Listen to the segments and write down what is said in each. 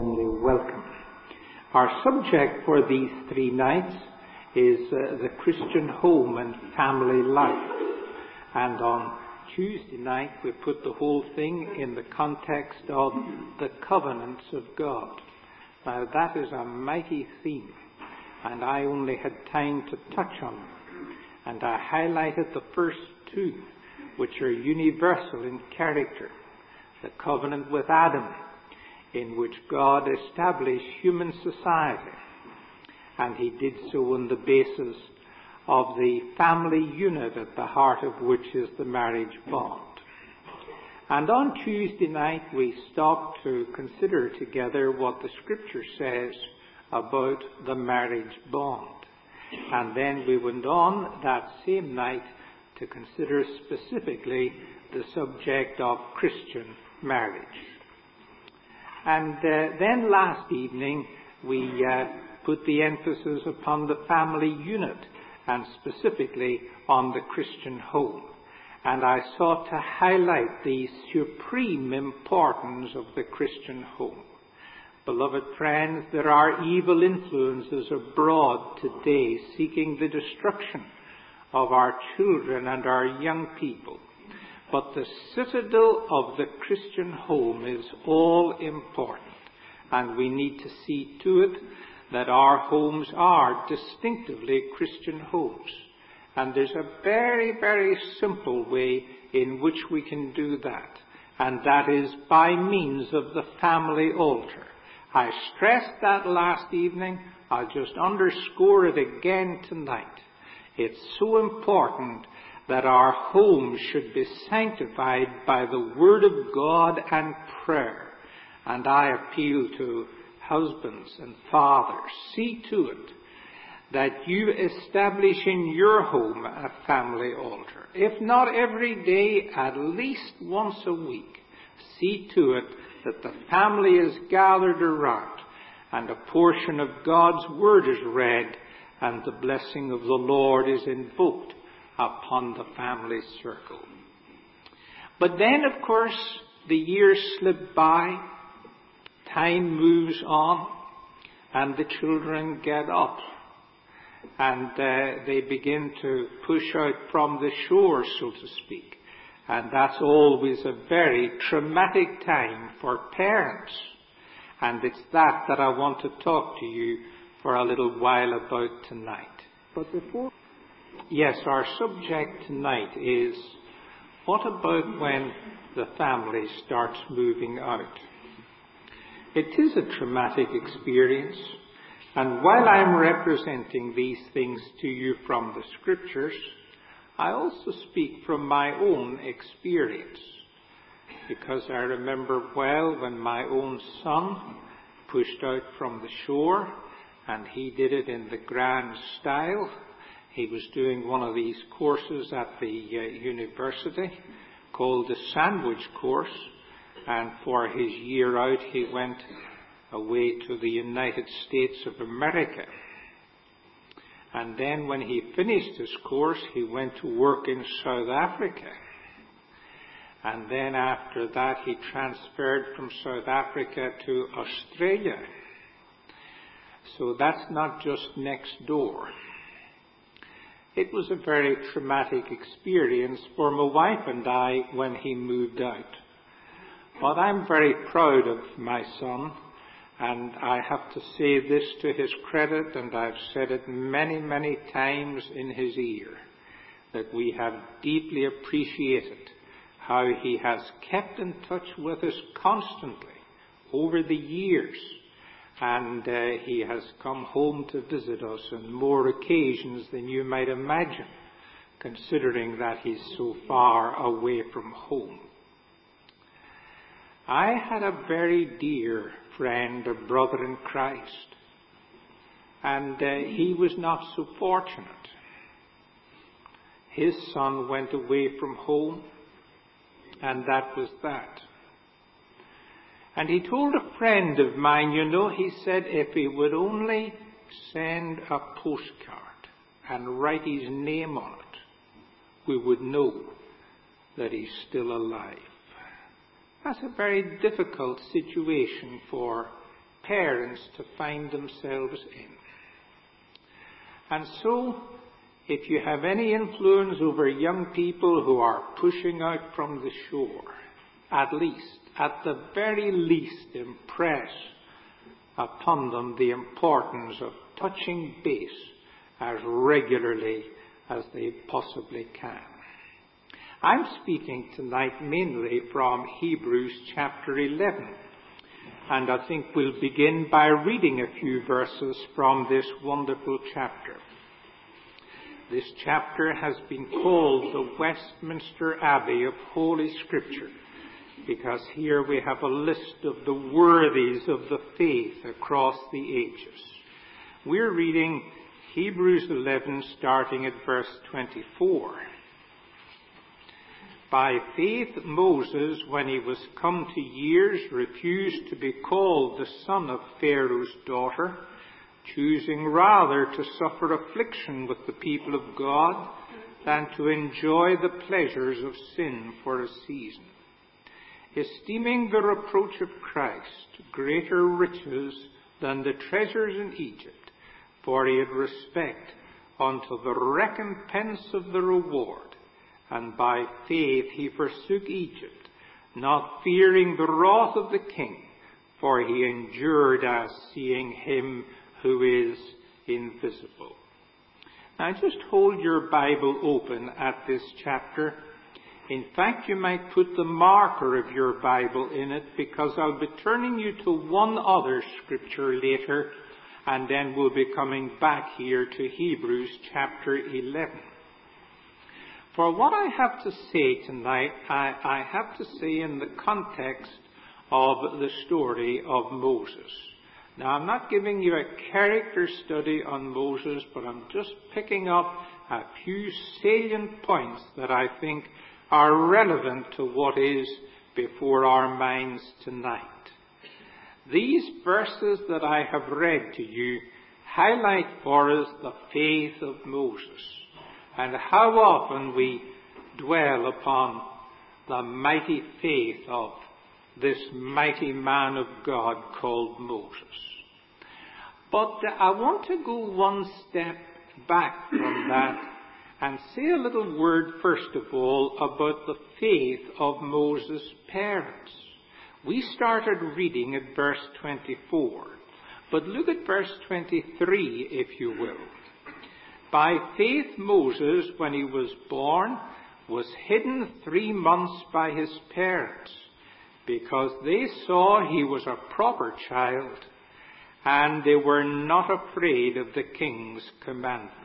warmly welcome. Our subject for these 3 nights is the Christian home and family life. And on Tuesday night we put the whole thing in the context of the covenants of God. Now that is a mighty theme, and I only had time to touch on them. And I highlighted the first 2, which are universal in character. The covenant with Adam, in which God established human society, and he did so on the basis of the family unit at the heart of which is the marriage bond. And on Tuesday night we stopped to consider together what the Scripture says about the marriage bond. And then we went on that same night to consider specifically the subject of Christian marriage. And then last evening we put the emphasis upon the family unit and specifically on the Christian home. And I sought to highlight the supreme importance of the Christian home. Beloved friends, there are evil influences abroad today seeking the destruction of our children and our young people. But the citadel of the Christian home is all important, and we need to see to it that our homes are distinctively Christian homes. And there's a very, very simple way in which we can do that, and that is by means of the family altar. I stressed that last evening. I'll just underscore it again tonight. It's so important that our homes should be sanctified by the Word of God and prayer. And I appeal to husbands and fathers, see to it that you establish in your home a family altar. If not every day, at least once a week. See to it that the family is gathered around and a portion of God's Word is read and the blessing of the Lord is invoked upon the family circle. But then, of course, the years slip by, time moves on, and the children get up, and they begin to push out from the shore, so to speak. And that's always a very traumatic time for parents. And it's that I want to talk to you for a little while about tonight. But yes, our subject tonight is, what about when the family starts moving out? It is a traumatic experience, and while I'm representing these things to you from the Scriptures, I also speak from my own experience, because I remember well when my own son pushed out from the shore, and he did it in the grand style. He was doing one of these courses at the university called the Sandwich Course, and for his year out he went away to the United States of America. And then when he finished his course, he went to work in South Africa. And then after that, he transferred from South Africa to Australia. So that's not just next door. It was a very traumatic experience for my wife and I when he moved out. But I'm very proud of my son. And I have to say this to his credit, and I've said it many, many times in his ear, that we have deeply appreciated how he has kept in touch with us constantly over the years. And he has come home to visit us on more occasions than you might imagine, considering that he's so far away from home. I had a very dear friend, a brother in Christ, and he was not so fortunate. His son went away from home, and that was that. And he told a friend of mine, he said if he would only send a postcard and write his name on it, we would know that he's still alive. That's a very difficult situation for parents to find themselves in. And so, if you have any influence over young people who are pushing out from the shore, at the very least, impress upon them the importance of touching base as regularly as they possibly can. I'm speaking tonight mainly from Hebrews chapter 11, and I think we'll begin by reading a few verses from this wonderful chapter. This chapter has been called the Westminster Abbey of Holy Scripture, because here we have a list of the worthies of the faith across the ages. We're reading Hebrews 11, starting at verse 24. By faith Moses, when he was come to years, refused to be called the son of Pharaoh's daughter, choosing rather to suffer affliction with the people of God than to enjoy the pleasures of sin for a season, esteeming the reproach of Christ greater riches than the treasures in Egypt, for he had respect unto the recompense of the reward. And by faith he forsook Egypt, not fearing the wrath of the king, for he endured as seeing him who is invisible. Now just hold your Bible open at this chapter. In fact, you might put the marker of your Bible in it, because I'll be turning you to one other scripture later, and then we'll be coming back here to Hebrews chapter 11. For what I have to say tonight, I have to say in the context of the story of Moses. Now, I'm not giving you a character study on Moses, but I'm just picking up a few salient points that I think are relevant to what is before our minds tonight. These verses that I have read to you highlight for us the faith of Moses, and how often we dwell upon the mighty faith of this mighty man of God called Moses. But I want to go one step back from that and say a little word, first of all, about the faith of Moses' parents. We started reading at verse 24, but look at verse 23, if you will. By faith Moses, when he was born, was hidden 3 months by his parents, because they saw he was a proper child, and they were not afraid of the king's commandments.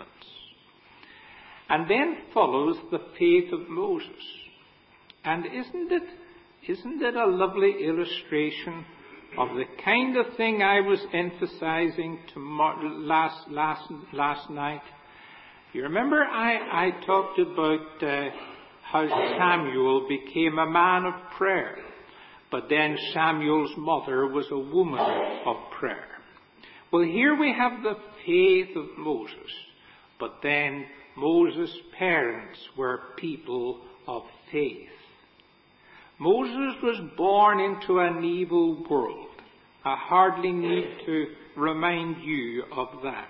And then follows the faith of Moses. And isn't it a lovely illustration of the kind of thing I was emphasizing last night? You remember I talked about how Samuel became a man of prayer, but then Samuel's mother was a woman of prayer. Well, here we have the faith of Moses, but then Moses' parents were people of faith. Moses was born into an evil world. I hardly need to remind you of that.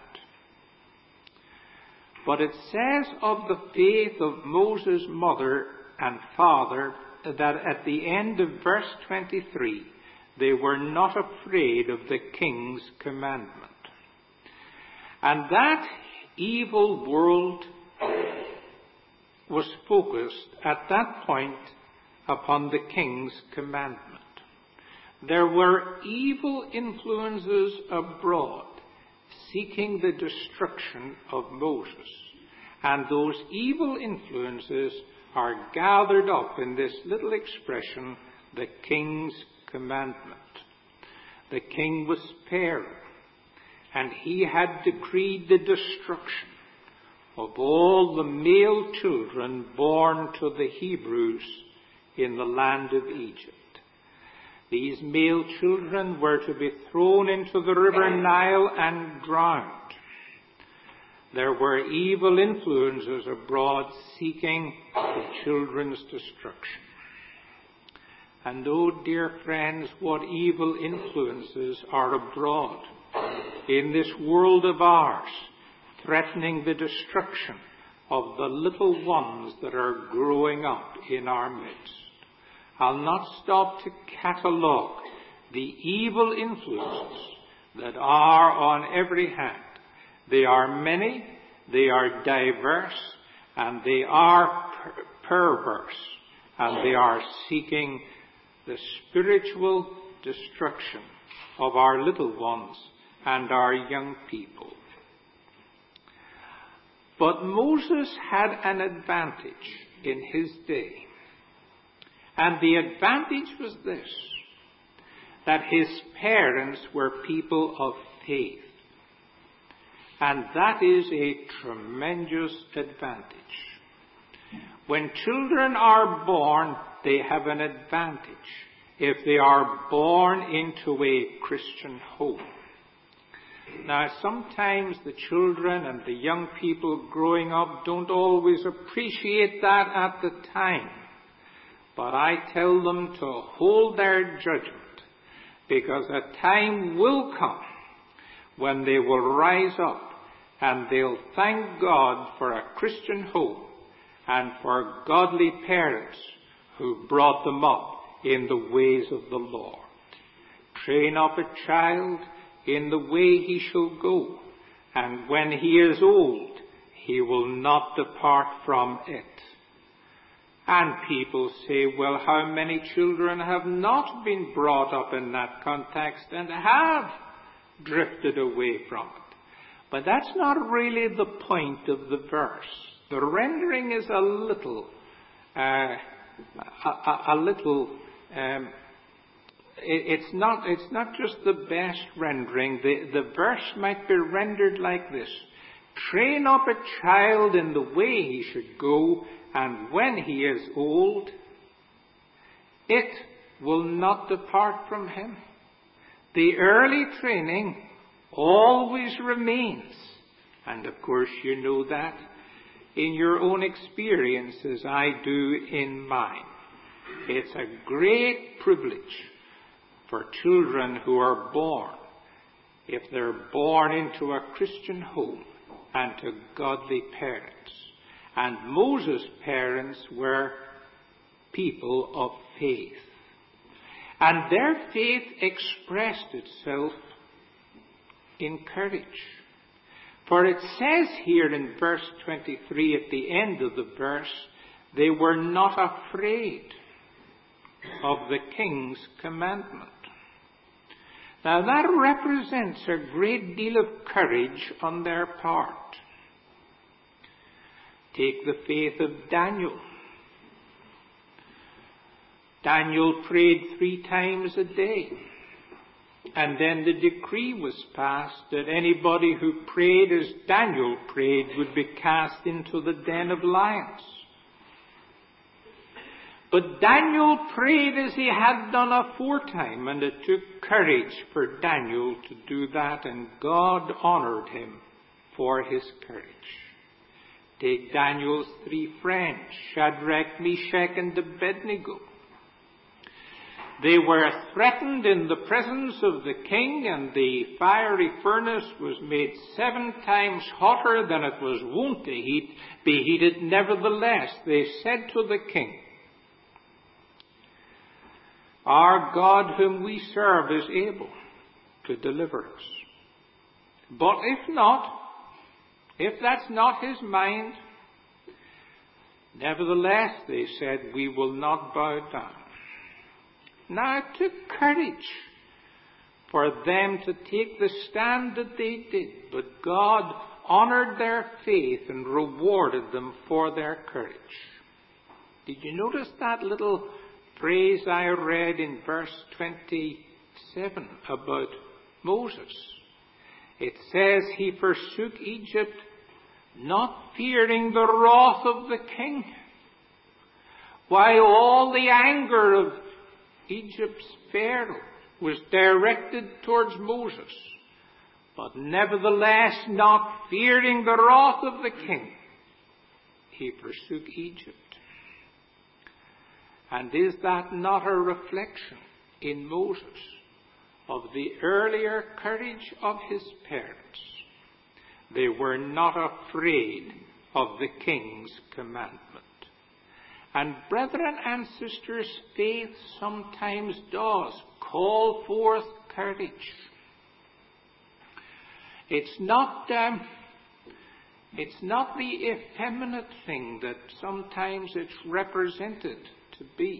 But it says of the faith of Moses' mother and father that at the end of verse 23, they were not afraid of the king's commandment. And that evil world was focused at that point upon the king's commandment. There were evil influences abroad seeking the destruction of Moses. And those evil influences are gathered up in this little expression, the king's commandment. The king was Pharaoh, and he had decreed the destruction of all the male children born to the Hebrews in the land of Egypt. These male children were to be thrown into the river Nile and drowned. There were evil influences abroad seeking the children's destruction. And oh, dear friends, what evil influences are abroad in this world of ours, threatening the destruction of the little ones that are growing up in our midst. I'll not stop to catalogue the evil influences that are on every hand. They are many, they are diverse, and they are perverse, and they are seeking the spiritual destruction of our little ones and our young people. But Moses had an advantage in his day. And the advantage was this, that his parents were people of faith. And that is a tremendous advantage. When children are born, they have an advantage if they are born into a Christian home. Now, sometimes the children and the young people growing up don't always appreciate that at the time. But I tell them to hold their judgment, because a time will come when they will rise up and they'll thank God for a Christian home and for godly parents who brought them up in the ways of the Lord. Train up a child in the way he shall go, and when he is old, he will not depart from it. And people say, well, how many children have not been brought up in that context and have drifted away from it? But that's not really the point of the verse. The rendering is a little it's not just the best rendering. The verse might be rendered like this: train up a child in the way he should go, and when he is old, it will not depart from him. The early training always remains. And of course you know that in your own experience as I do in mine. It's a great privilege for children who are born, if they're born into a Christian home and to godly parents. And Moses' parents were people of faith. And their faith expressed itself in courage. For it says here in verse 23 at the end of the verse, they were not afraid of the king's commandment. Now that represents a great deal of courage on their part. Take the faith of Daniel. Daniel prayed 3 times a day. And then the decree was passed that anybody who prayed as Daniel prayed would be cast into the den of lions. But Daniel prayed as he had done aforetime, and it took courage for Daniel to do that, and God honored him for his courage. Take Daniel's 3 friends, Shadrach, Meshach, and Abednego. They were threatened in the presence of the king, and the fiery furnace was made 7 times hotter than it was wont to be heated. Nevertheless, they said to the king, "Our God whom we serve is able to deliver us. But if not, if that's not his mind, nevertheless," they said, "we will not bow down." Now it took courage for them to take the stand that they did, but God honored their faith and rewarded them for their courage. Did you notice that little phrase I read in verse 27 about Moses? It says he forsook Egypt, not fearing the wrath of the king. Why, all the anger of Egypt's Pharaoh was directed towards Moses, but nevertheless, not fearing the wrath of the king, he forsook Egypt. And is that not a reflection in Moses of the earlier courage of his parents? They were not afraid of the king's commandment. And brethren and sisters, faith sometimes does call forth courage. It's not the effeminate thing that sometimes it's represented to be.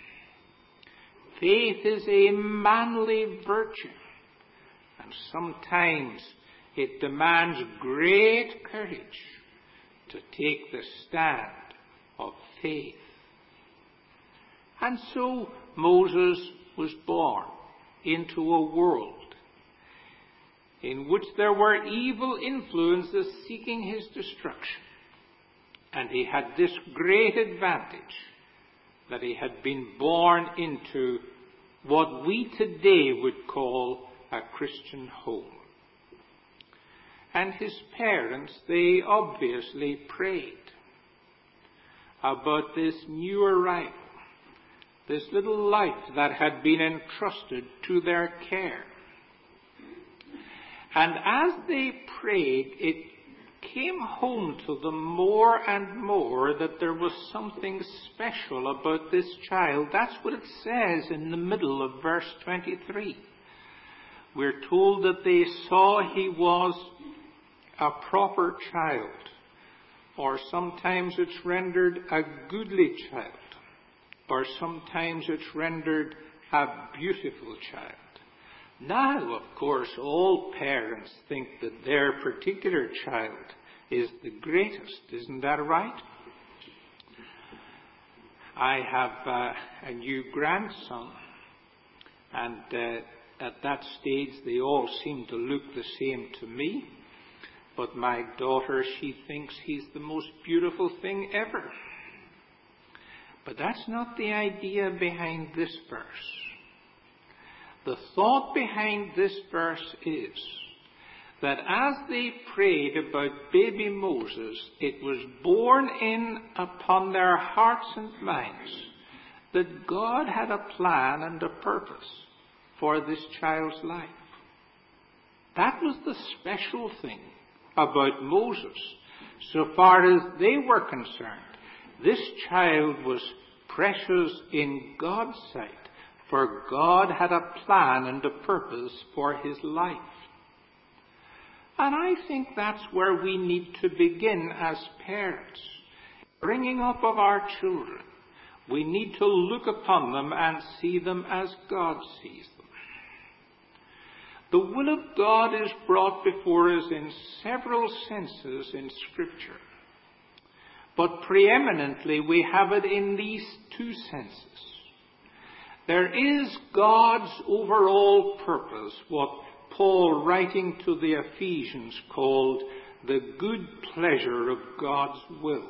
Faith is a manly virtue, and sometimes it demands great courage to take the stand of faith. And so Moses was born into a world in which there were evil influences seeking his destruction. And he had this great advantage, that he had been born into what we today would call a Christian home. And his parents, they obviously prayed about this new arrival, this little life that had been entrusted to their care. And as they prayed, it came home to them more and more that there was something special about this child. That's what it says in the middle of verse 23. We're told that they saw he was a proper child, or sometimes it's rendered a goodly child, or sometimes it's rendered a beautiful child. Now, of course, all parents think that their particular child is the greatest. Isn't that right? I have a new grandson, and at that stage they all seem to look the same to me. But my daughter, she thinks he's the most beautiful thing ever. But that's not the idea behind this verse. The thought behind this verse is that as they prayed about baby Moses, it was borne in upon their hearts and minds that God had a plan and a purpose for this child's life. That was the special thing about Moses. So far as they were concerned, this child was precious in God's sight, for God had a plan and a purpose for his life. And I think that's where we need to begin as parents. Bringing up of our children, we need to look upon them and see them as God sees them. The will of God is brought before us in several senses in Scripture. But preeminently we have it in these two senses. There is God's overall purpose, what Paul, writing to the Ephesians, called the good pleasure of God's will.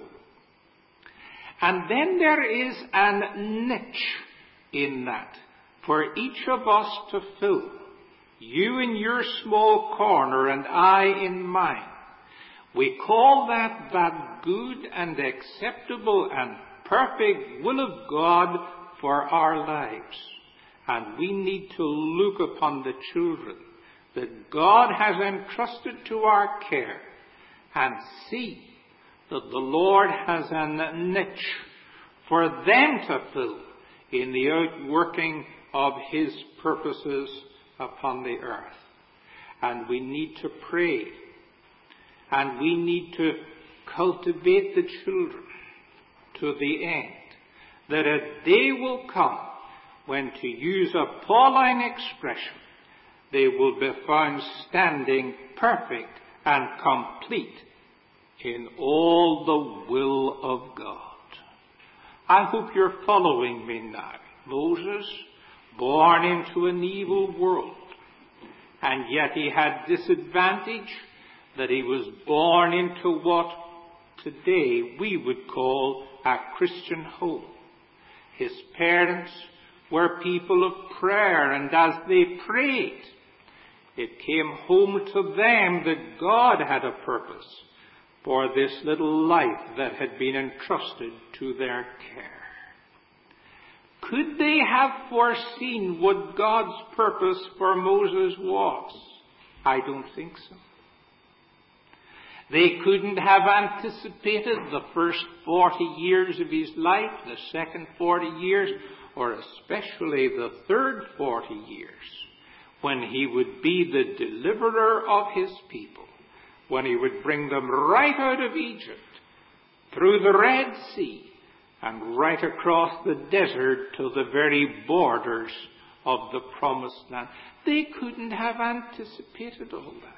And then there is an niche in that for each of us to fill. You in your small corner and I in mine. We call that good and acceptable and perfect will of God for our lives. And we need to look upon the children that God has entrusted to our care and see that the Lord has a niche for them to fill in the outworking of his purposes upon the earth. And we need to pray, and we need to cultivate the children to the end that a day will come when, to use a Pauline expression, they will be found standing perfect and complete in all the will of God. I hope you're following me now. Moses, born into an evil world, and yet he had this advantage that he was born into what today we would call a Christian home. His parents were people of prayer, and as they prayed, it came home to them that God had a purpose for this little life that had been entrusted to their care. Could they have foreseen what God's purpose for Moses was? I don't think so. They couldn't have anticipated the first 40 years of his life, the second 40 years, or especially the third 40 years, when he would be the deliverer of his people, when he would bring them right out of Egypt, through the Red Sea, and right across the desert to the very borders of the Promised Land. They couldn't have anticipated all that.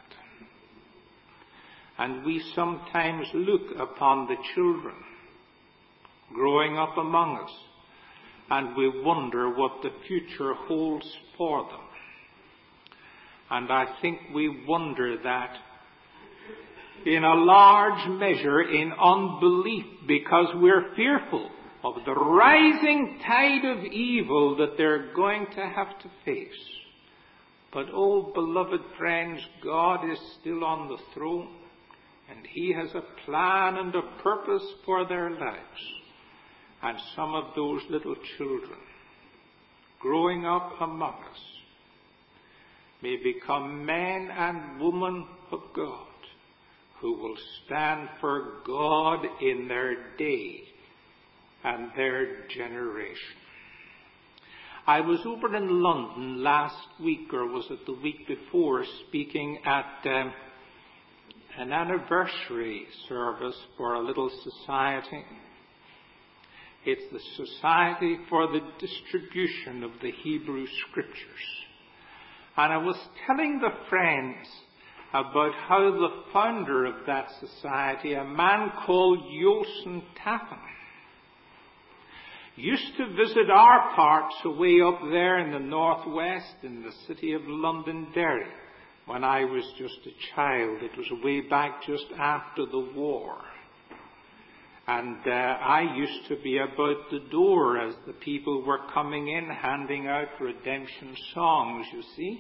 And we sometimes look upon the children growing up among us, and we wonder what the future holds for them. And I think we wonder that in a large measure in unbelief, because we're fearful of the rising tide of evil that they're going to have to face. But, oh, beloved friends, God is still on the throne, and he has a plan and a purpose for their lives. And some of those little children growing up among us may become men and women of God, who will stand for God in their day and their generation. I was over in London last week, or was it the week before, speaking at an anniversary service for a little society. It's the Society for the Distribution of the Hebrew Scriptures. And I was telling the friends about how the founder of that society, a man called Yosin Tappan, used to visit our parts away up there in the northwest in the city of Londonderry when I was just a child. It was way back just after the war. And I used to be about the door as the people were coming in, handing out redemption songs, you see.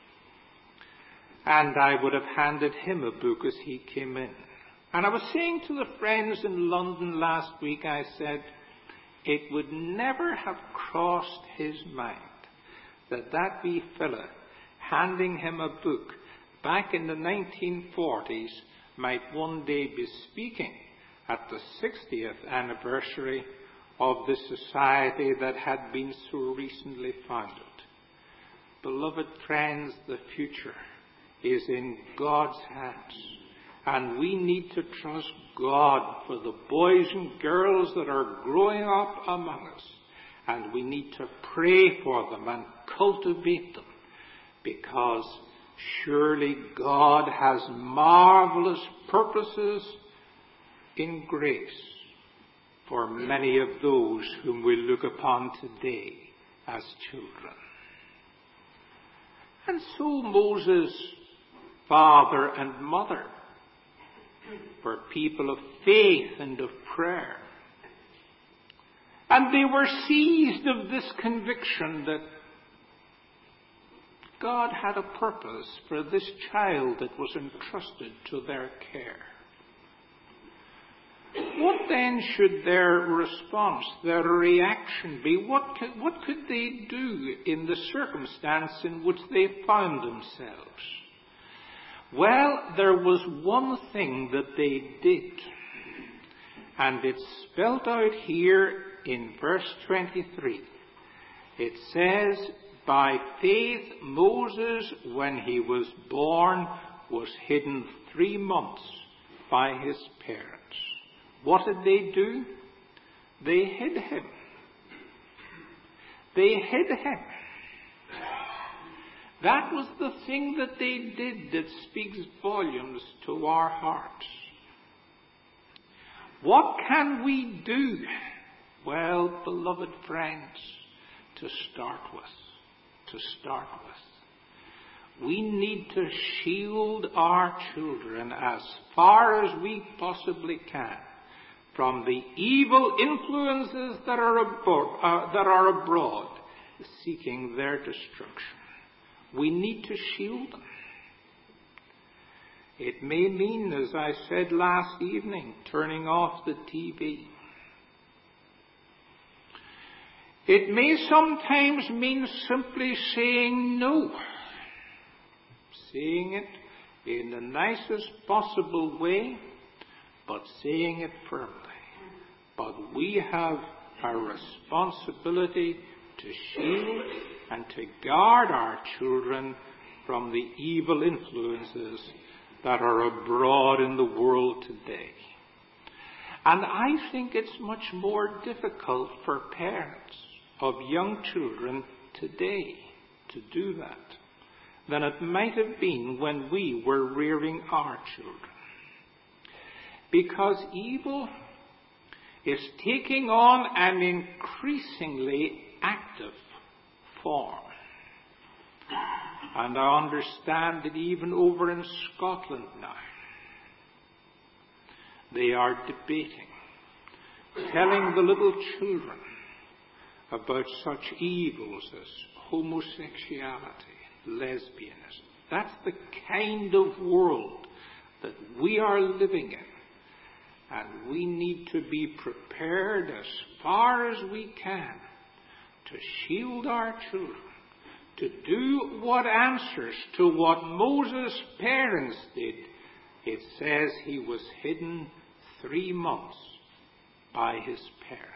And I would have handed him a book as he came in. And I was saying to the friends in London last week, I said, it would never have crossed his mind that that wee fella handing him a book back in the 1940s might one day be speaking at the 60th anniversary of the society that had been so recently founded. Beloved friends, the future is in God's hands, and we need to trust God for the boys and girls that are growing up among us, and we need to pray for them and cultivate them, because surely God has marvelous purposes in grace for many of those whom we look upon today as children. And so Moses' father and mother were people of faith and of prayer. And they were seized of this conviction that God had a purpose for this child that was entrusted to their care. What then should their response, their reaction be? What could they do in the circumstance in which they found themselves? Well, there was one thing that they did, and it's spelt out here in verse 23. It says, by faith Moses, when he was born, was hidden 3 months by his parents. What did they do? They hid him. They hid him. That was the thing that they did that speaks volumes to our hearts. What can we do? Well, beloved friends, to start with, we need to shield our children as far as we possibly can from the evil influences that are abroad seeking their destruction. We need to shield them. It may mean, as I said last evening, turning off the TV. It may sometimes mean simply saying no. Saying it in the nicest possible way, but saying it firmly. But we have a responsibility to shield and to guard our children from the evil influences that are abroad in the world today. And I think it's much more difficult for parents of young children today to do that than it might have been when we were rearing our children. Because evil is taking on an increasingly active form. And I understand that even over in Scotland now, they are debating, telling the little children about such evils as homosexuality, lesbianism. That's the kind of world that we are living in. And we need to be prepared as far as we can to shield our children, to do what answers to what Moses' parents did. It says he was hidden 3 months by his parents.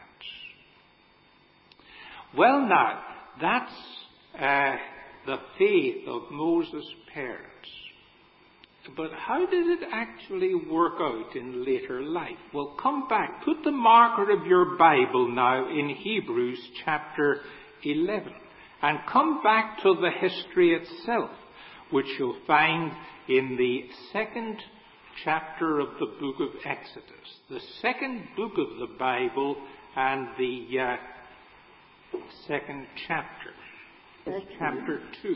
Well now, that's the faith of Moses' parents. But how did it actually work out in later life? Well, come back. Put the marker of your Bible now in Hebrews chapter 11. And come back to the history itself, which you'll find in the 2nd chapter of the book of Exodus. The 2nd book of the Bible and the 2nd chapter. Chapter 2.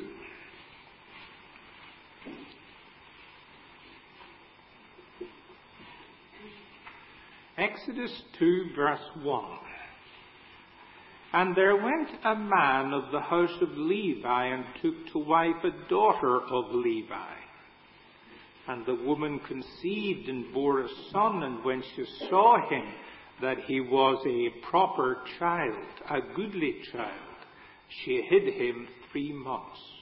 Exodus 2 verse 1. And there went a man of the house of Levi and took to wife a daughter of Levi. And the woman conceived and bore a son, and when she saw him that he was a proper child, a goodly child, she hid him 3 months.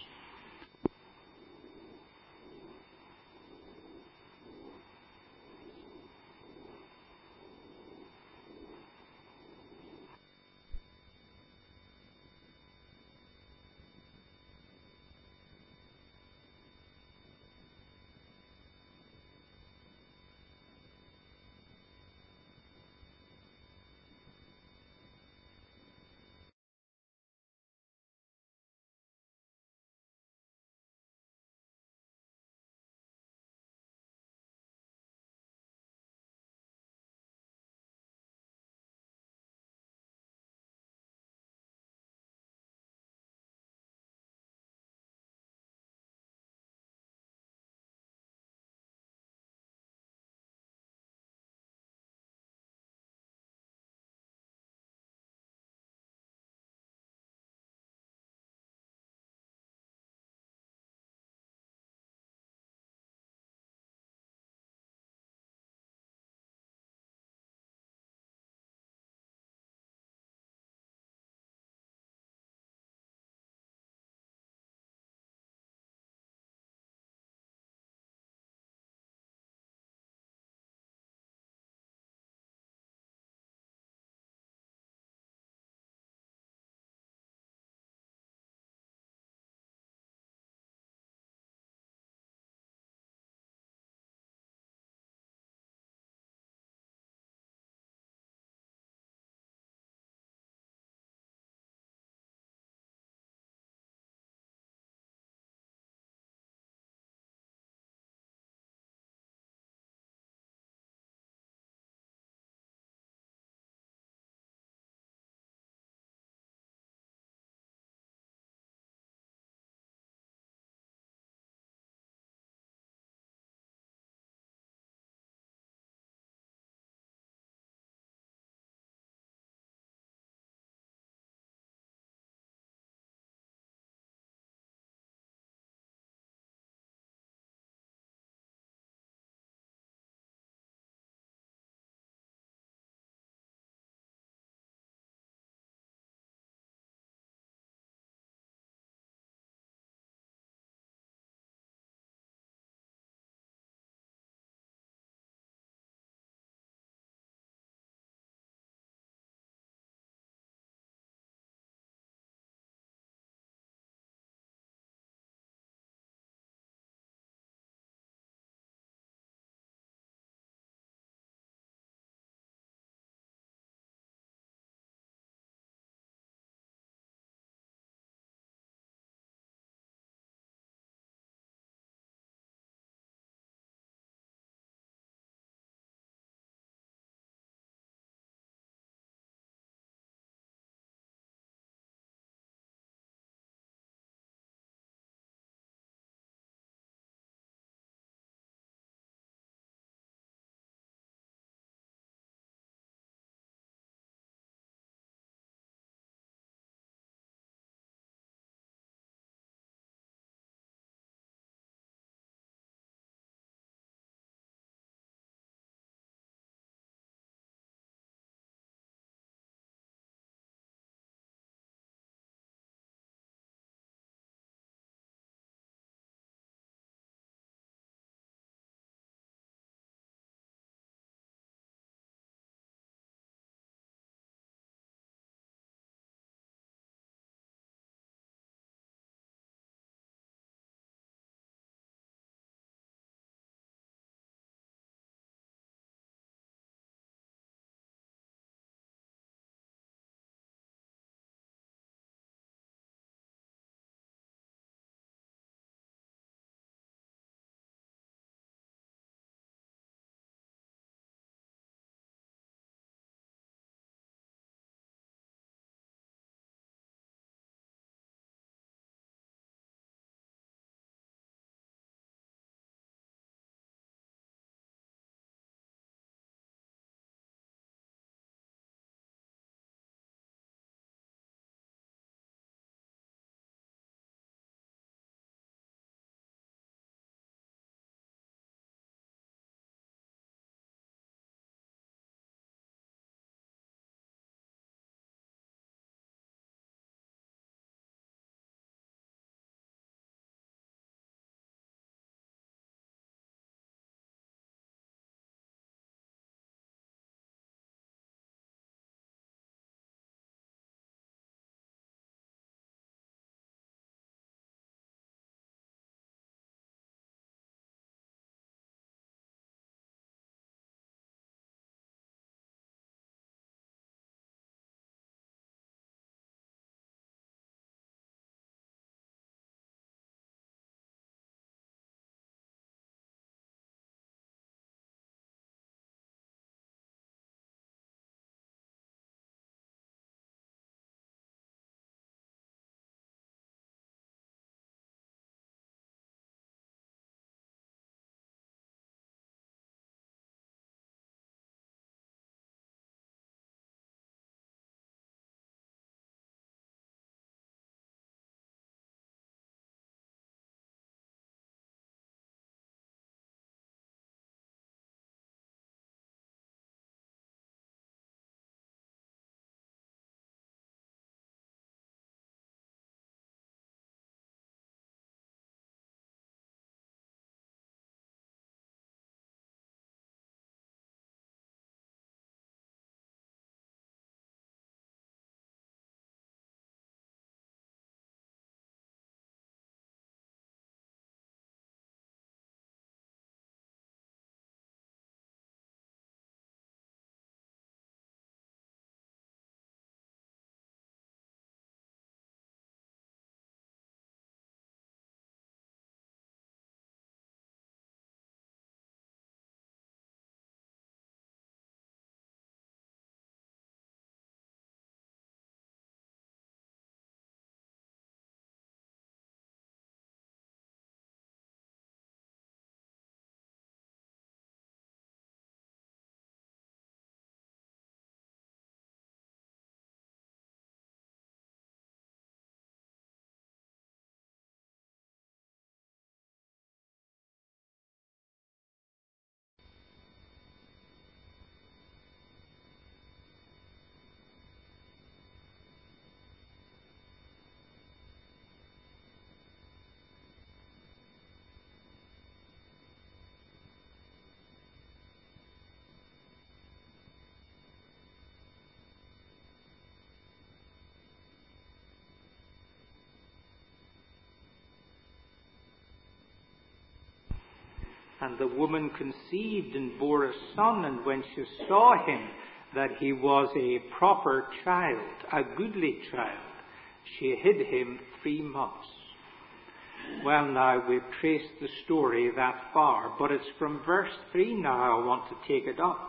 And the woman conceived and bore a son, and when she saw him, that he was a proper child, a goodly child, she hid him 3 months. Well, now we've traced the story that far, but it's from verse 3 now I want to take it up.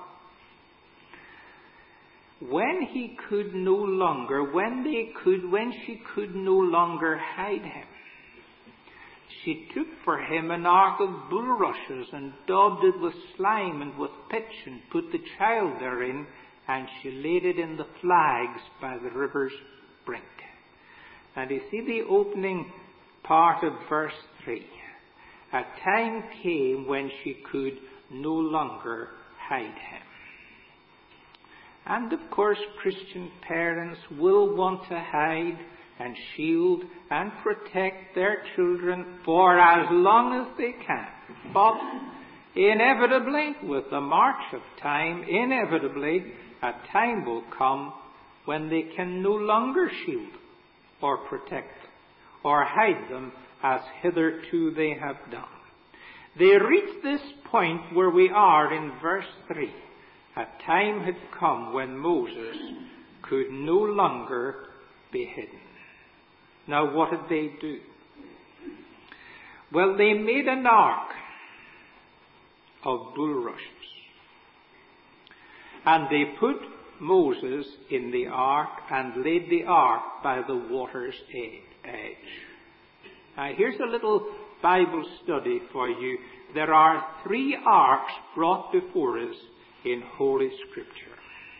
When she could no longer hide him, she took for him an ark of bulrushes and daubed it with slime and with pitch and put the child therein, and she laid it in the flags by the river's brink. And you see the opening part of verse 3. A time came when she could no longer hide him. And of course, Christian parents will want to hide and shield and protect their children for as long as they can. But inevitably, with the march of time, a time will come when they can no longer shield or protect them or hide them as hitherto they have done. They reach this point where we are in verse 3. A time had come when Moses could no longer be hidden. Now, what did they do? Well, they made an ark of bulrushes. And they put Moses in the ark and laid the ark by the water's edge. Now, here's a little Bible study for you. There are 3 arks brought before us in Holy Scripture.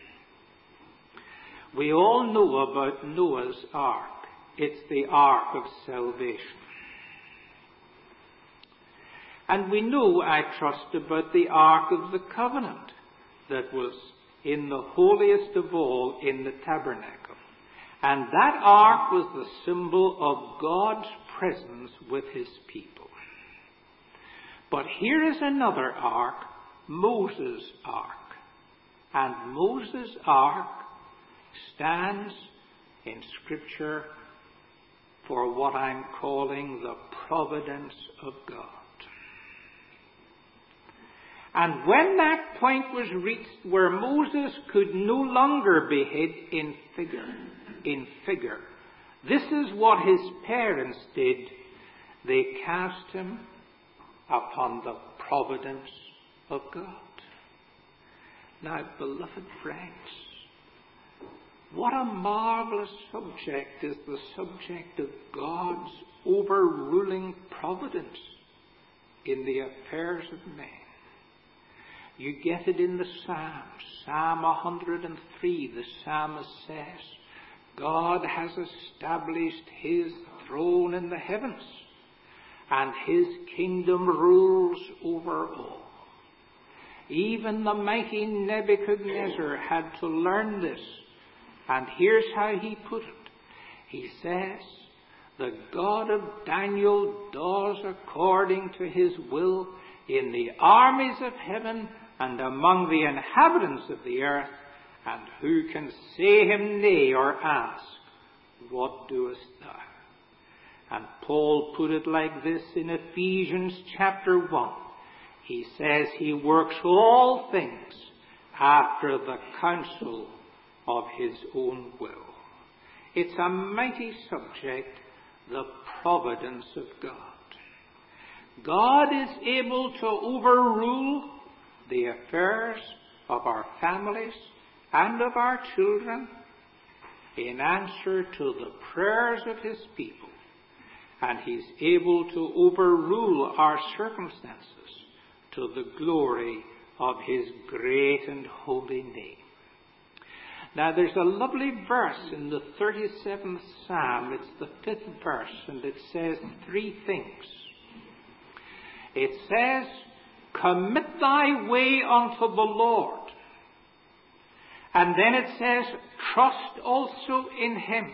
We all know about Noah's ark. It's the ark of salvation. And we know, I trust, about the ark of the covenant that was in the holiest of all in the tabernacle. And that ark was the symbol of God's presence with his people. But here is another ark, Moses' ark. And Moses' ark stands in Scripture for what I'm calling the providence of God. And when that point was reached where Moses could no longer be hid in figure, this is what his parents did. They cast him upon the providence of God. Now, beloved friends, what a marvelous subject is the subject of God's overruling providence in the affairs of men. You get it in the Psalms. Psalm 103, the psalmist says, God has established his throne in the heavens, and his kingdom rules over all. Even the mighty Nebuchadnezzar had to learn this. And here's how he put it. He says, the God of Daniel does according to his will in the armies of heaven and among the inhabitants of the earth, and who can say him nay or ask, what doest thou? And Paul put it like this in Ephesians chapter 1. He says he works all things after the counsel of his own will. It's a mighty subject, the providence of God. God is able to overrule the affairs of our families and of our children in answer to the prayers of his people. And he's able to overrule our circumstances to the glory of his great and holy name. Now, there's a lovely verse in the 37th Psalm. It's the 5th verse, and it says 3 things. It says, commit thy way unto the Lord. And then it says, trust also in him.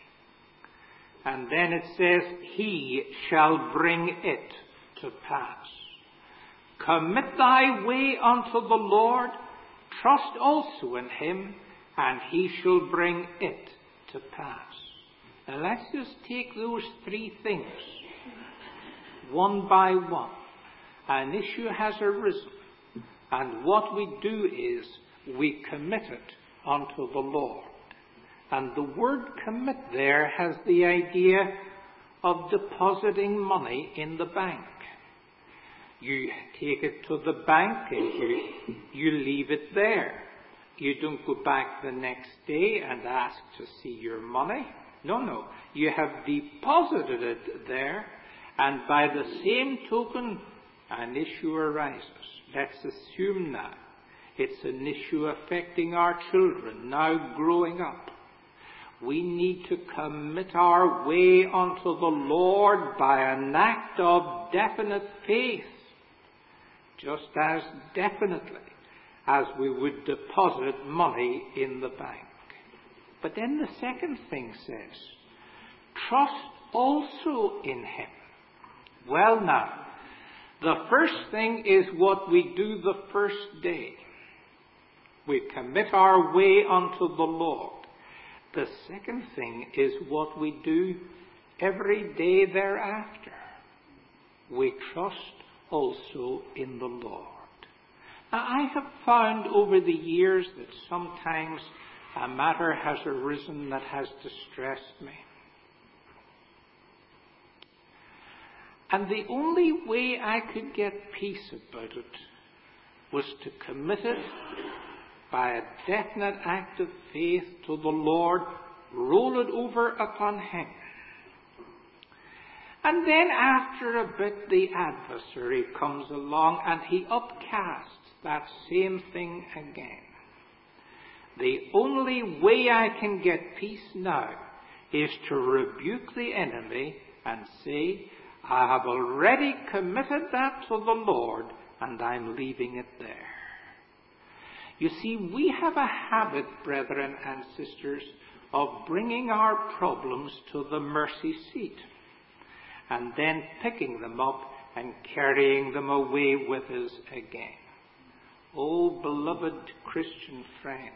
And then it says, he shall bring it to pass. Commit thy way unto the Lord, trust also in him, and he shall bring it to pass. Now let's just take those 3 things one by one. an issue has arisen, and what we do is we commit it unto the Lord. And the word commit there has the idea of depositing money in the bank. You take it to the bank and you leave it there. You don't go back the next day and ask to see your money. No. You have deposited it there, and by the same token, an issue arises. Let's assume now it's an issue affecting our children now growing up. We need to commit our way unto the Lord by an act of definite faith, just as definitely as we would deposit money in the bank. But then the second thing says, trust also in Him. Well now, the first thing is what we do the first day. We commit our way unto the Lord. The second thing is what we do every day thereafter. We trust also in the Lord. Now, I have found over the years that sometimes a matter has arisen that has distressed me. And the only way I could get peace about it was to commit it by a definite act of faith to the Lord, roll it over upon Him. And then after a bit the adversary comes along and he upcasts that same thing again. The only way I can get peace now is to rebuke the enemy and say, I have already committed that to the Lord and I'm leaving it there. You see, we have a habit, brethren and sisters, of bringing our problems to the mercy seat and then picking them up and carrying them away with us again. Oh, beloved Christian friend,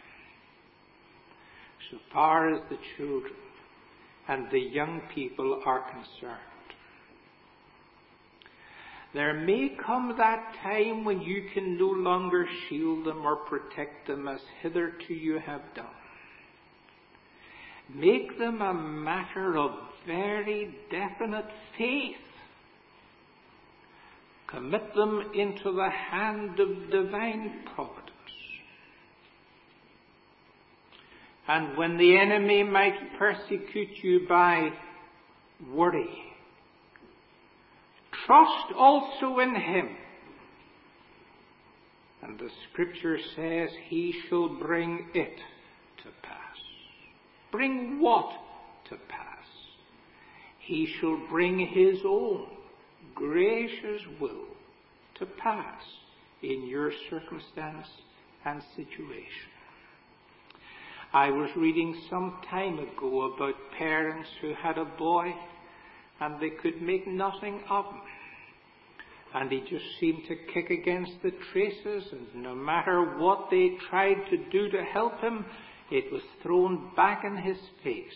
so far as the children and the young people are concerned, there may come that time when you can no longer shield them or protect them as hitherto you have done. Make them a matter of very definite faith. Commit them into the hand of divine providence. And when the enemy might persecute you by worry, trust also in Him. And the Scripture says, He shall bring it to pass. Bring what to pass? He shall bring His own gracious will to pass in your circumstance and situation. I was reading some time ago about parents who had a boy and they could make nothing of him. And he just seemed to kick against the traces, and no matter what they tried to do to help him, it was thrown back in his face.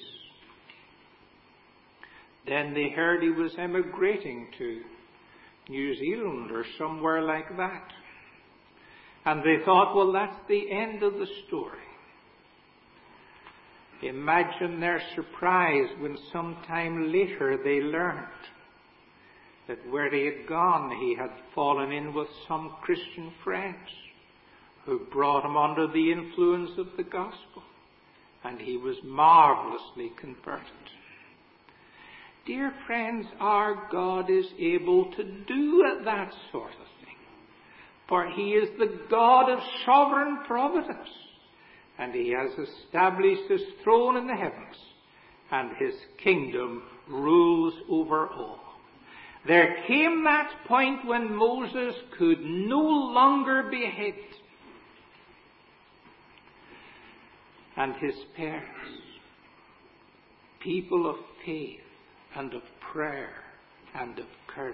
Then they heard he was emigrating to New Zealand or somewhere like that. And they thought, well, that's the end of the story. Imagine their surprise when sometime later they learned that where he had gone, he had fallen in with some Christian friends who brought him under the influence of the gospel, and he was marvelously converted. Dear friends, our God is able to do that sort of thing, for He is the God of sovereign providence, and He has established His throne in the heavens, and His kingdom rules over all. There came that point when Moses could no longer be hid. And his parents, people of faith and of prayer and of courage,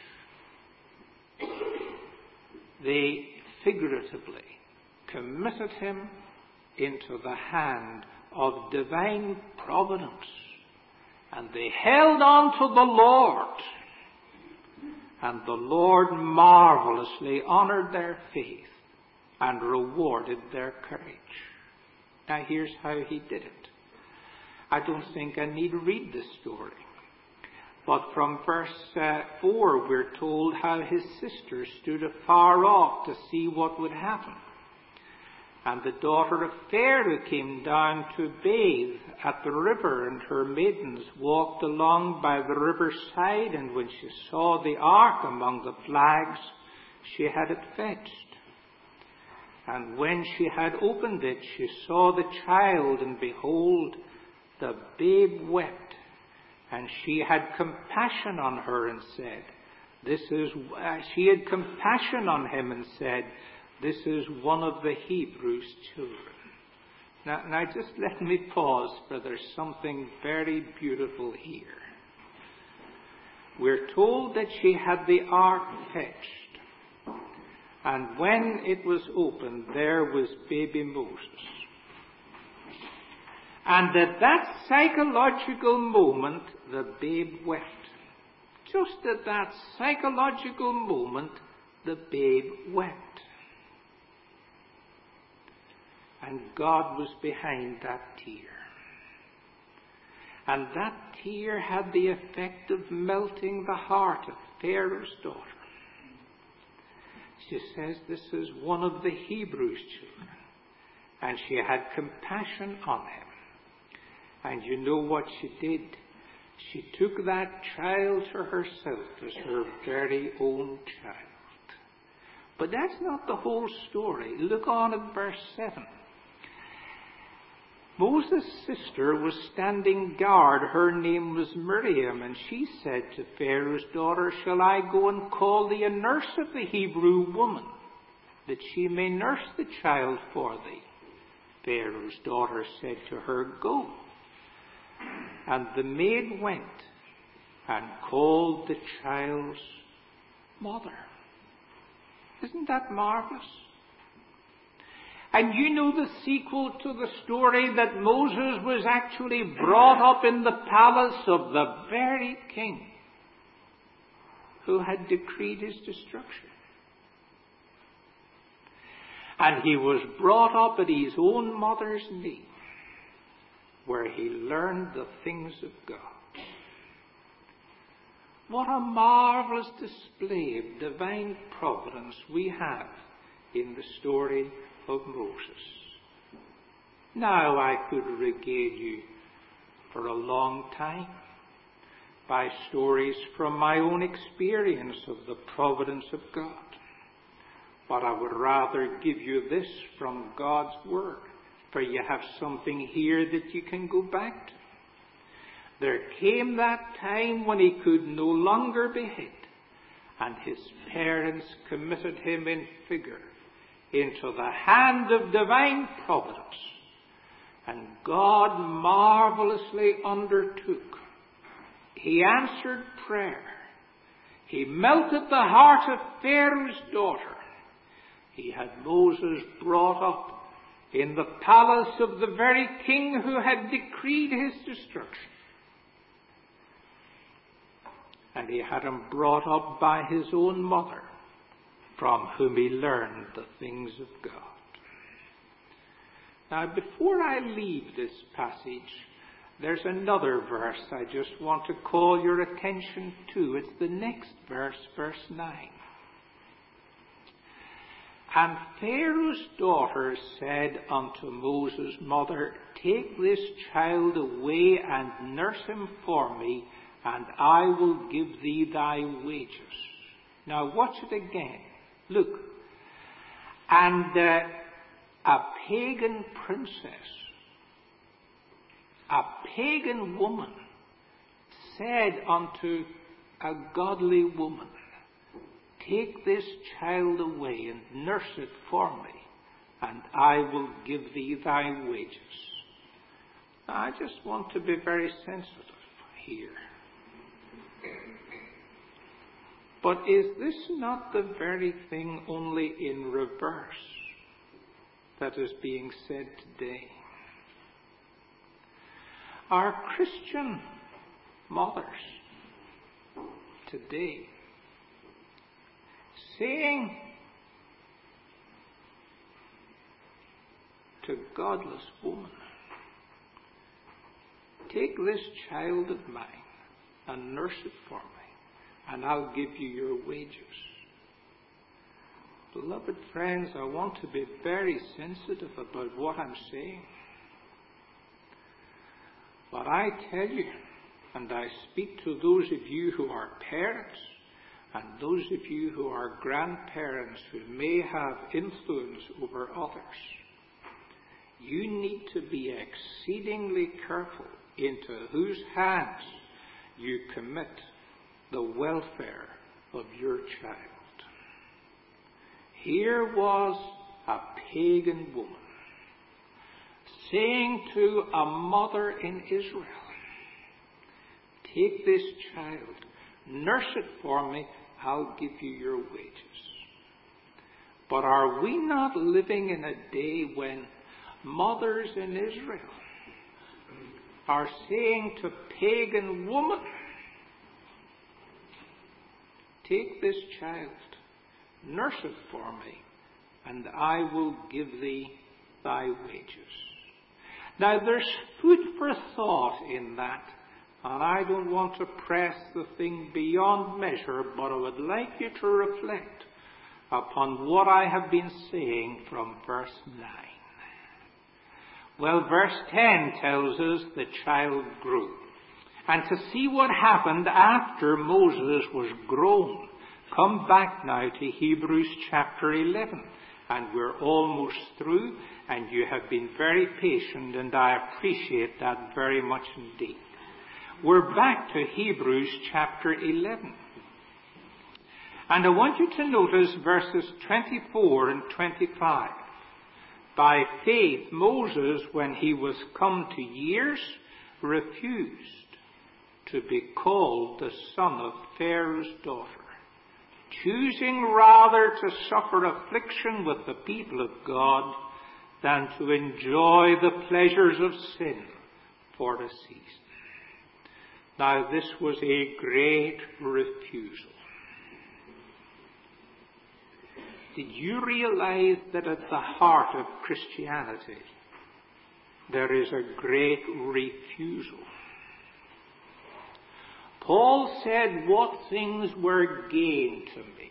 they figuratively committed him into the hand of divine providence. And they held on to the Lord. And the Lord marvelously honored their faith and rewarded their courage. Now here's how he did it. I don't think I need to read the story. But from verse 4 we're told how his sister stood afar off to see what would happen. And the daughter of Pharaoh came down to bathe at the river, and her maidens walked along by the riverside, and when she saw the ark among the flags, she had it fetched. And when she had opened it, she saw the child, and behold, the babe wept. And she had compassion on her and said, she had compassion on him and said, "This is one of the Hebrews' children." Now just let me pause, for there's something very beautiful here. We're told that she had the ark fetched. And when it was opened, there was baby Moses. And at that psychological moment, the babe wept. Just at that psychological moment, the babe wept. And God was behind that tear. And that tear had the effect of melting the heart of Pharaoh's daughter. She says, "This is one of the Hebrews' children." And she had compassion on him. And you know what she did? She took that child to herself as her very own child. But that's not the whole story. Look on at verse 7. Moses' sister was standing guard. Her name was Miriam, and she said to Pharaoh's daughter, "Shall I go and call thee a nurse of the Hebrew woman, that she may nurse the child for thee?" Pharaoh's daughter said to her, "Go." And the maid went and called the child's mother. Isn't that marvelous? And you know the sequel to the story, that Moses was actually brought up in the palace of the very king who had decreed his destruction. And he was brought up at his own mother's knee, where he learned the things of God. What a marvelous display of divine providence we have in the story of Moses. Now I could regale you for a long time by stories from my own experience of the providence of God. But I would rather give you this from God's Word, for you have something here that you can go back to. There came that time when he could no longer be hid, and his parents committed him in figure into the hand of divine providence. And God marvelously undertook. He answered prayer. He melted the heart of Pharaoh's daughter. He had Moses brought up in the palace of the very king who had decreed his destruction. And he had him brought up by his own mother, from whom he learned the things of God. Now, before I leave this passage, there's another verse I just want to call your attention to. It's the next verse, verse 9. And Pharaoh's daughter said unto Moses' mother, "Take this child away and nurse him for me, and I will give thee thy wages." Now watch it again. Look. And a pagan princess, a pagan woman, said unto a godly woman, "Take this child away and nurse it for me, and I will give thee thy wages." Now, I just want to be very sensitive here. But is this not the very thing, only in reverse, that is being said today? Our Christian mothers today saying to godless woman, take this child of mine and nurse it for me, and I'll give you your wages. Beloved friends, I want to be very sensitive about what I'm saying. But I tell you, and I speak to those of you who are parents, and those of you who are grandparents who may have influence over others, you need to be exceedingly careful into whose hands you commit the welfare of your child. Here was a pagan woman saying to a mother in Israel, take this child, nurse it for me, I'll give you your wages. But are we not living in a day when mothers in Israel are saying to pagan woman, take this child, nurse it for me, and I will give thee thy wages. Now there's food for thought in that, and I don't want to press the thing beyond measure, but I would like you to reflect upon what I have been saying from verse 9. Well, verse 10 tells us the child grew. And to see what happened after Moses was grown, come back now to Hebrews chapter 11. And we're almost through, and you have been very patient, and I appreciate that very much indeed. We're back to Hebrews chapter 11. And I want you to notice verses 24 and 25. By faith, Moses, when he was come to years, refused to be called the son of Pharaoh's daughter, choosing rather to suffer affliction with the people of God than to enjoy the pleasures of sin for a season. Now, this was a great refusal. Did you realize that at the heart of Christianity there is a great refusal? Paul said, what things were gain to me,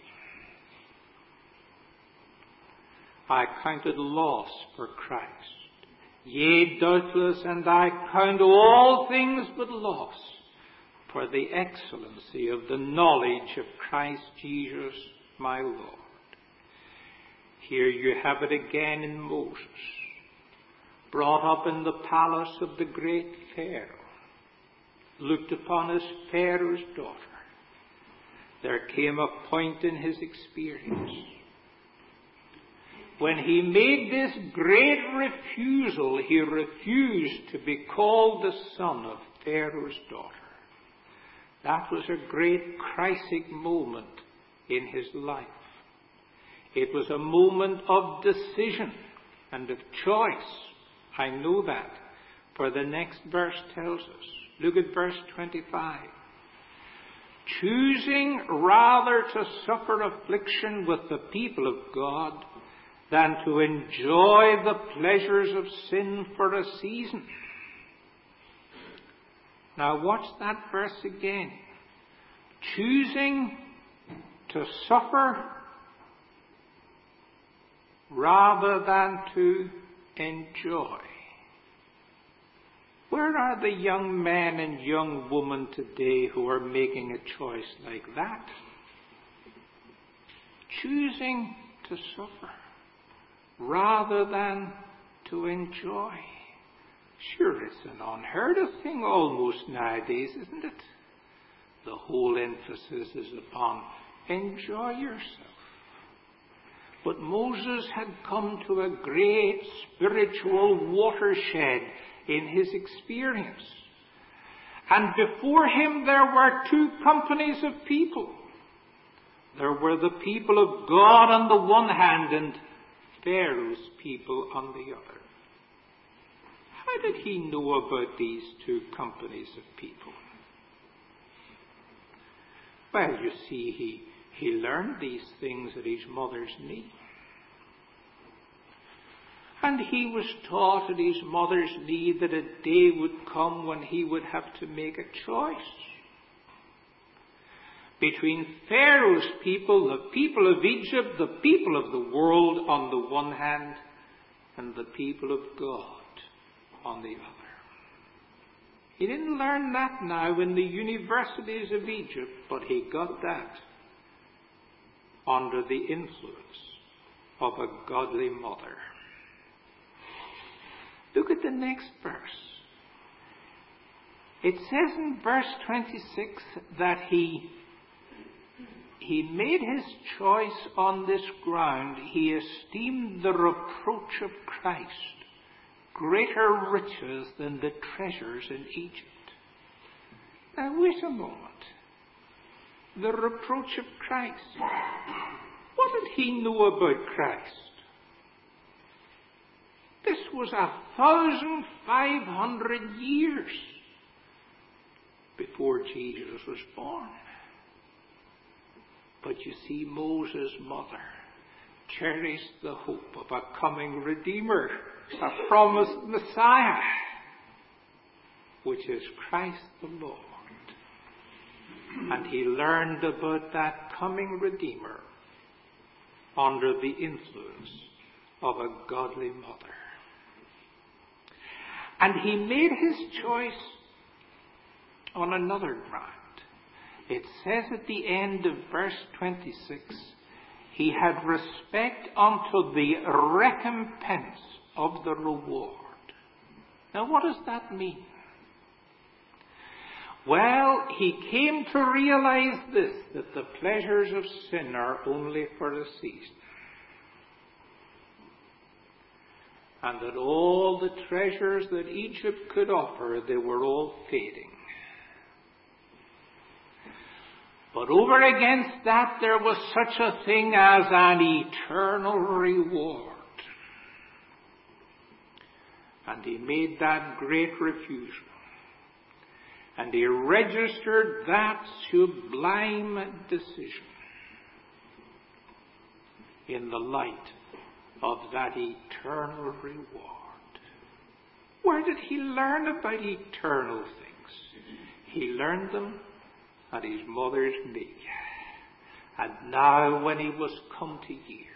I counted loss for Christ. Yea, doubtless, and I count all things but loss for the excellency of the knowledge of Christ Jesus my Lord. Here you have it again in Moses, brought up in the palace of the great Pharaoh, looked upon as Pharaoh's daughter. There came a point in his experience when he made this great refusal. He refused to be called the son of Pharaoh's daughter. That was a great crisis moment in his life. It was a moment of decision and of choice. I know that, for the next verse tells us. Look at verse 25. Choosing rather to suffer affliction with the people of God than to enjoy the pleasures of sin for a season. Now watch that verse again. Choosing to suffer rather than to enjoy. Where are the young men and young women today who are making a choice like that? Choosing to suffer rather than to enjoy. Sure, it's an unheard of thing almost nowadays, isn't it? The whole emphasis is upon enjoy yourself. But Moses had come to a great spiritual watershed in his experience. And before him there were two companies of people. There were the people of God on the one hand and Pharaoh's people on the other. How did he know about these two companies of people? Well, you see, He learned these things at his mother's knee. And he was taught at his mother's knee that a day would come when he would have to make a choice between Pharaoh's people, the people of Egypt, the people of the world on the one hand, and the people of God on the other. He didn't learn that now in the universities of Egypt, but he got that under the influence of a godly mother. Look at the next verse. It says in verse 26 that he made his choice on this ground. He esteemed the reproach of Christ greater riches than the treasures in Egypt. Now wait a moment. The reproach of Christ. What did he know about Christ? This was 1,500 years before Jesus was born. But you see, Moses' mother cherished the hope of a coming Redeemer, a promised Messiah, which is Christ the Lord. And he learned about that coming Redeemer under the influence of a godly mother. And he made his choice on another ground. It says at the end of verse 26, he had respect unto the recompense of the reward. Now what does that mean? Well, he came to realize this, that the pleasures of sin are only for a season. And that all the treasures that Egypt could offer, they were all fading. But over against that, there was such a thing as an eternal reward. And he made that great refusal. And he registered that sublime decision in the light of that eternal reward. Where did he learn about eternal things? He learned them at his mother's knee. And now when he was come to years,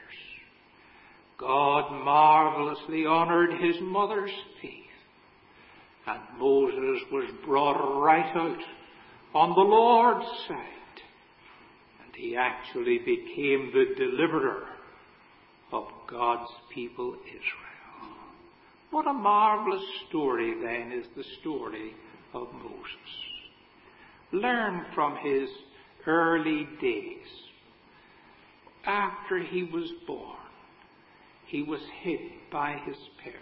God marvelously honoured his mother's faith. And Moses was brought right out on the Lord's side. And he actually became the deliverer of God's people Israel. What a marvelous story then is the story of Moses. Learn from his early days. After he was born, he was hid by his parents.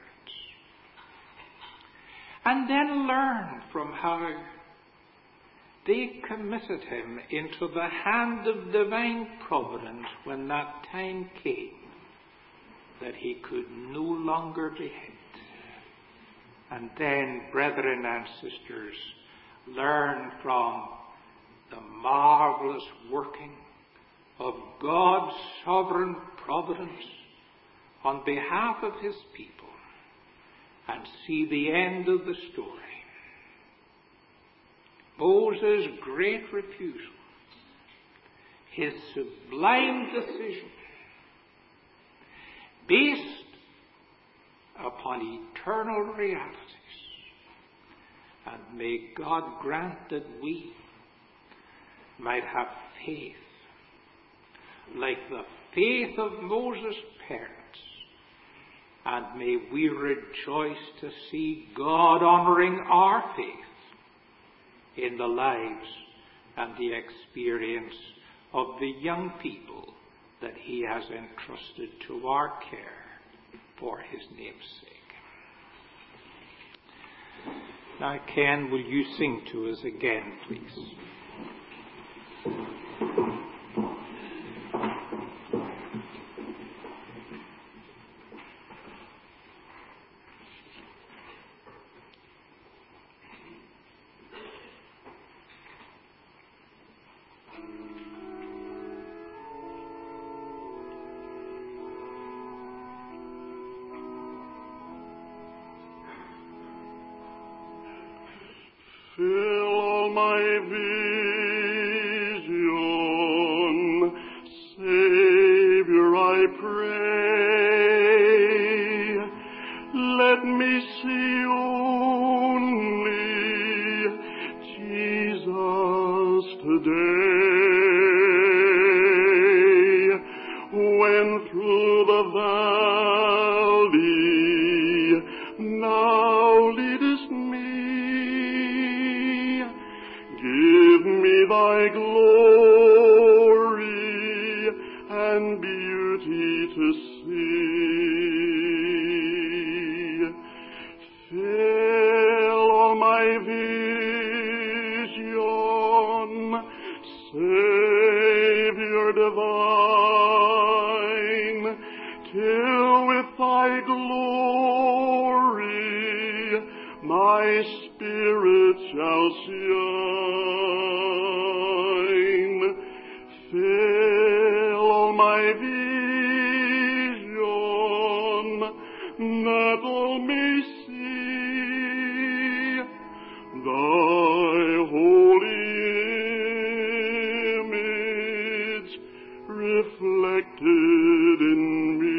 And then learn from how they committed him into the hand of divine providence when that time came that he could no longer be hid. And then, brethren and sisters, learn from the marvelous working of God's sovereign providence on behalf of his people and see the end of the story. Moses' great refusal, his sublime decision, based upon eternal realities. And may God grant that we might have faith, like the faith of Moses' parents, and may we rejoice to see God honouring our faith in the lives and the experience of the young people that he has entrusted to our care for his name's sake. Now, Ken, will you sing to us again, please? my vision, Savior, I pray, let me see only Jesus today, when through the valley now leadest me. Give me thy glory and beauty to see. Fill all my vision, Savior divine, till with thy glory my spirit shall shine. Fill all my vision, that all may see thy holy image reflected in me.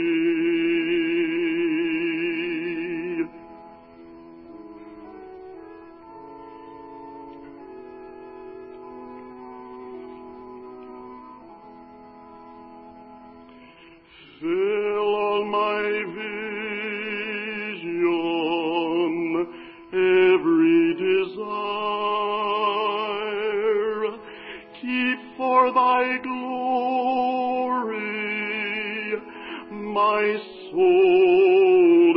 Fill all my vision, every desire, keep for thy glory my soul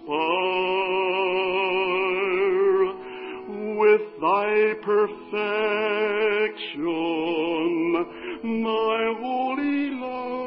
inspire. With thy perfection, my holy life